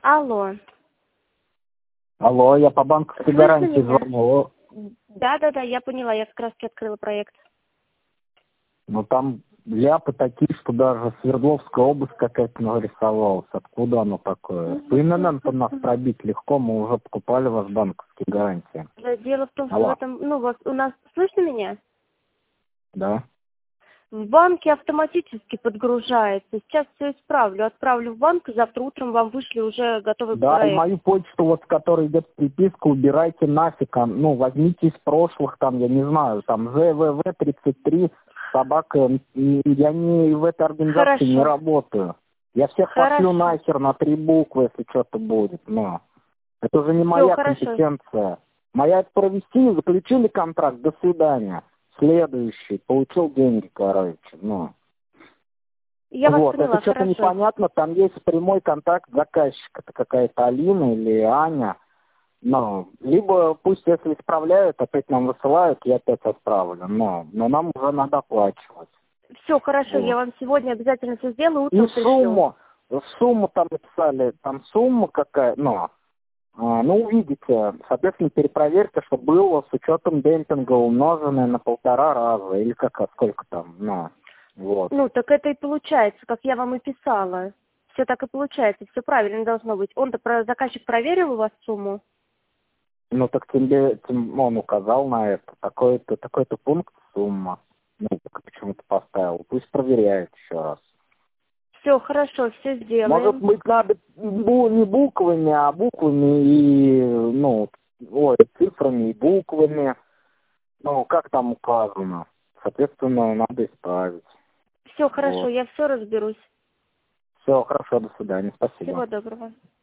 Алло. Алло, я по банковской Слышно гарантии меня? звоню. Да, я поняла, я как раз открыла проект. Но там ляпы такие, что даже Свердловская область какая-то нарисовалась. Откуда оно такое? По ИНН-то нас пробить легко, мы уже покупали ваш банковские гарантии. Дело в том, что в Алло. этом, у нас, слышно меня? Да. В банке автоматически подгружается. Сейчас все исправлю. Отправлю в банк, и завтра утром вам вышли уже готовый Да, и проект. мою почту, вот с которой идет приписка, убирайте нафиг. Возьмите из прошлых, там, я не знаю, там, ЗВВ-33, собака. Я не в этой организации не Хорошо. работаю. Я всех пошлю нахер на 3 буквы, если что-то будет, но это уже не моя компетенция. Моя это провести, заключили контракт, до свидания. Следующий, получил деньги, короче, Я вас Вот, поняла, это что-то хорошо. непонятно, там есть прямой контакт заказчика, это какая-то Алина или Аня. Либо пусть, если исправляют, опять нам высылают, я опять отправлю, но нам уже надо оплачивать. Все, хорошо, Вот. я вам сегодня обязательно все сделаю, И утром пришлю. сумму там написали, там сумма какая, увидите, соответственно, перепроверьте, что было с учетом демпинга умноженное на 1,5 раза, или сколько там, вот. Так это и получается, как я вам и писала. Все так и получается, все правильно должно быть. Заказчик проверил у вас сумму? Так он указал на это, такой-то пункт, сумма. Так почему-то поставил. Пусть проверяет еще раз. Все, хорошо, все сделаем. Может быть, надо не буквами, а буквами и, цифрами и буквами. Как там указано. Соответственно, надо исправить. Все, хорошо, Вот. я все разберусь. Все, хорошо, до свидания, спасибо. Всего доброго.